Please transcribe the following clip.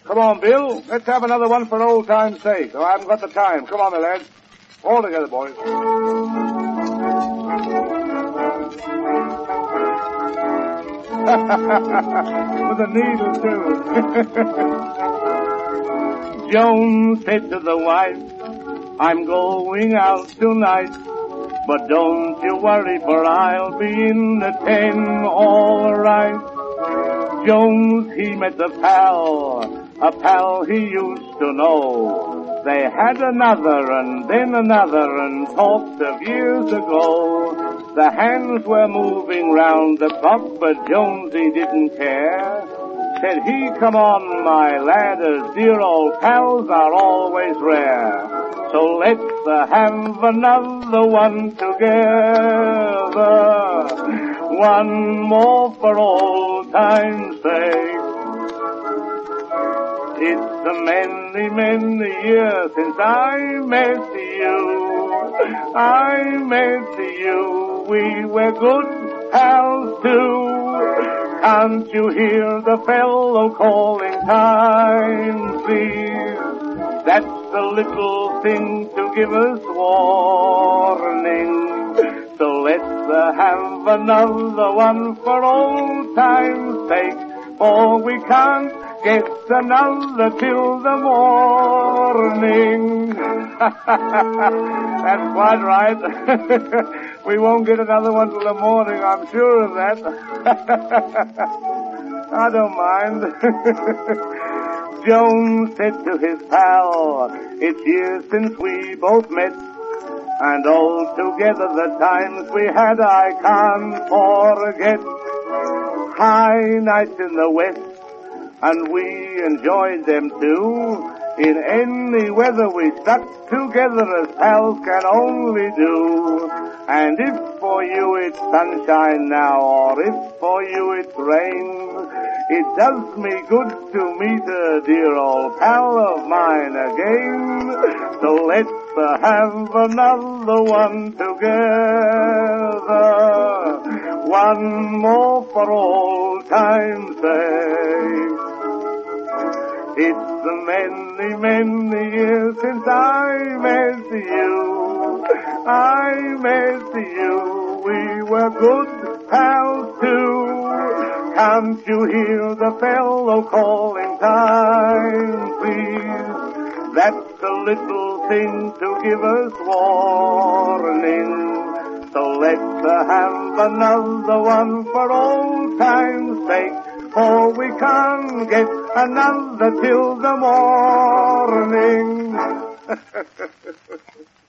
Come on, Bill. Let's have another one for old time's sake. Oh, I haven't got the time. Come on, my lads. All together, boys. With a needle, too. Jones said to the wife, I'm going out tonight, but don't you worry, for I'll be in the 10 all right. Jones, he met a pal he used to know. They had another and then another and talked of years ago. The hands were moving round the clock, but Jones, he didn't care. Said he, come on, my lad, as dear old pals are always rare. So let's have another one together. One more for old time's sake. It's a many, many years since I met you. We were good pals too. Can't you hear the fellow calling time, please? That's the little thing to give us warning. So let's have another one for old time's sake, for we can't get another till the morning. That's quite right. We won't get another one till the morning, I'm sure of that. I don't mind. Jones said to his pal, it's years since we both met, and altogether the times we had I can't forget. High nights in the West, and we enjoyed them too. In any weather we stuck together as pals can only do. And if for you it's sunshine now, or if for you it's rain, it does me good to meet a dear old pal of mine again. So let's have another one together. One more for old time's sake. It's many, many years since I met you. We were good pals too. Can't you hear the fellow calling time, please? That's a little thing to give us warning. So let's have another one for old time's sake, for we can't get another till the morning.